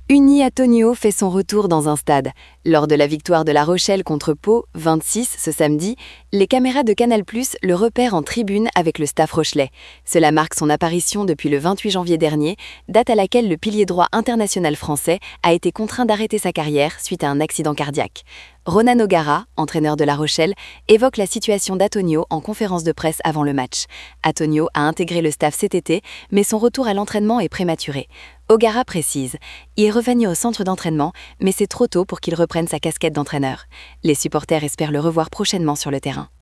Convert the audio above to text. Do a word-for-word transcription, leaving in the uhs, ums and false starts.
Uni Antonio fait son retour dans un stade. Lors de la victoire de La Rochelle contre Pau, vingt-six ce samedi, les caméras de Canal+ le repèrent en tribune avec le staff rochelais. Cela marque son apparition depuis le vingt-huit janvier dernier, date à laquelle le pilier droit international français a été contraint d'arrêter sa carrière suite à un accident cardiaque. Ronan O'Gara, entraîneur de La Rochelle, évoque la situation d'Antonio en conférence de presse avant le match. Antonio a intégré le staff cet été, mais son retour à l'entraînement est prématuré. O'Gara précise « Il est revenu au centre d'entraînement, mais c'est trop tôt pour qu'il reprenne sa casquette d'entraîneur. Les supporters espèrent le revoir prochainement sur le terrain. »